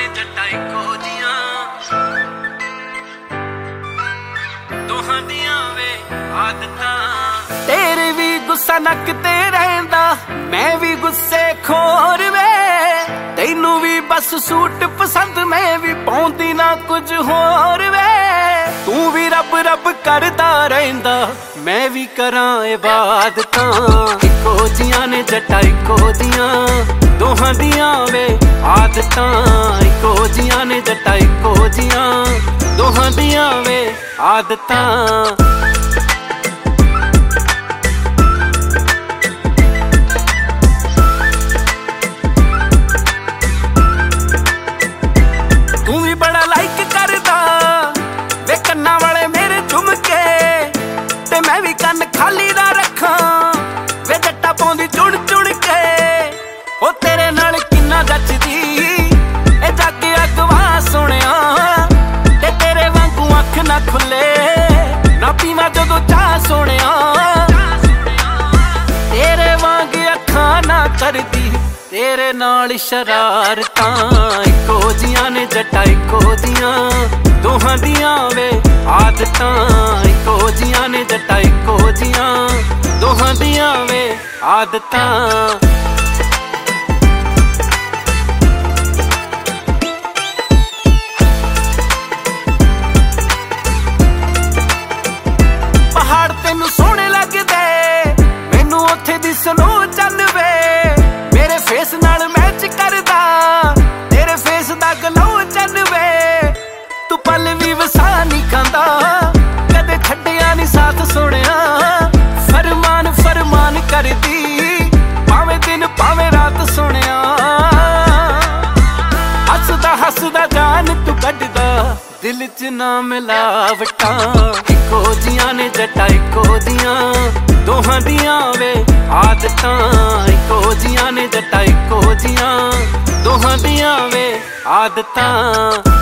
ਜੱਟਾਂ ਇੱਕੋ ਜੀਆਂ ਦੋਹਾਂ ਦੀਆਂ ਵੇ ਆਦਤਾਂ। ਤੇਰੇ ਵੀ ਗੁੱਸਾ ਨੱਕ ਤੇ ਰਹਿੰਦਾ ਮੈਂ ਵੀ ਗੁੱਸੇ ਖੋਰ ਵੇ, ਤੈਨੂੰ ਵੀ ਬਸ ਸੂਟ ਪਸੰਦ ਮੈਂ ਵੀ ਪਾਉਂਦੀ ਨਾ ਕੁਝ ਹੋਰ ਵੇ। ਤੂੰ ਵੀ ਰੱਬ ਰੱਬ ਕਰਦਾ ਰਹਿੰਦਾ ਮੈਂ ਵੀ ਕਰਾਂ ਇਬਾਦਤਾਂ। ਇੱਕੋ ਜੀਆਂ ਨੇ ਜੱਟਾਂ ਇੱਕੋ ਜੀਆਂ ਦੋਹਾਂ ਦੀਆਂ ਵੇ ਆਦਤਾਂ। ਇੱਕੋ ਜੀਆਂ ਨੇ ਜੱਟਾਂ ਇੱਕੋ ਜੀਆਂ ਦੋਹਾਂ ਦੀਆਂ ਵੇ ਆਦਤਾਂ। ਤੂੰ ਵੀ ਬੜਾ ਲਾਈਕ ਕਰਦਾ ਵੇ ਕੰਨਾਂ ਵਾਲੇ ਮੇਰੇ ਝੁਮਕੇ, ਤੇ ਮੈਂ ਵੀ ਕੰਨ ਖਾਲੀ ਨਾ ਰੱਖਾਂ ਵੇ ਜੱਟਾ ਪਾਉਂਦੀ ਚੁਣ ਚੁਣ ਕੇ। ਉਹ ਤੇਰੇ ਨਾਲ ਕਿੰਨਾ ਜੱਚਦੀ ਇਹ ਜੱਗ ਅਗਵਾ ਸੋਹਣਿਆ, ਤੇ ਤੇਰੇ ਵਾਂਗੂ ਅੱਖ ਨਾ ਖੁੱਲੇ ਨਾ ਪੀਵਾਂ ਜਦੋਂ ਚਾਹ ਸੋਹਣਿਆ। ਤੇਰੇ ਵਾਂਗ ਅੱਖਾਂ ਨਾ ਕਰਦੀ ਤੇਰੇ ਨਾਲ ਸ਼ਰਾਰਤਾਂ। ਇੱਕੋ ਜੀਆਂ ਨੇ ਜੱਟਾਂ ਇੱਕੋ ਜੀਆਂ ਦੋਹਾਂ ਦੀਆਂ ਵੇ ਆਦਤਾਂ। ਇੱਕੋ ਜੀਆਂ ਨੇ ਜੱਟਾਂ ਇੱਕੋ ਜੀਆਂ ਦੋਹਾਂ ਦੀਆਂ ਵੇ ਆਦਤਾਂ। ਪਹਾੜ ਤੈਨੂੰ ਸੋਹਣੇ ਲੱਗਦੇ ਮੈਨੂੰ ਉੱਥੇ ਦੀ ਸਨੋ ਚੱਲ ਵੇ, ਮੇਰੇ ਫੇਸ ਨਾਲ ਮੈਚ ਕਰਦਾ ਤੇਰੇ ਫੇਸ ਦਾ ਗਲੋ ਚੱਲ ਵੇ। ਤੂੰ ਪਲ ਵੀ ਵਸਾ ਨਹੀਂ ਖਾਂਦਾ ਕਦੇ ਛੱਡਿਆ ਨਹੀਂ ਸਾਥ ਸੋਹਣਿਆ। ਫਰਮਾਨ ਫਰਮਾਨ ਕਰਦੀ ਭਾਵੇਂ ਦਿਨ ਭਾਵੇਂ ਰਾਤ ਸੋਹਣਿਆ। ਹੱਸਦਾ ਹੱਸਦਾ ਜਾਨ ਤੂੰ ਕੱਢਦਾ ਦਿਲ ਚ ਨਾ ਮਿਲਾਵਟਾਂ। ਇੱਕੋ ਜੀਆਂ ਨੇ ਜੱਟਾਂ ਇੱਕੋ ਜੀਆਂ ਦੋਹਾਂ ਦੀਆਂ ਵੇ ਆਦਤਾਂ। ਇੱਕੋ ਜੀਆਂ ਨੇ ਜੱਟਾਂ ਇੱਕੋ ਜੀਆਂ ਦੋਹਾਂ ਦੀਆਂ ਵੇ ਆਦਤਾਂ।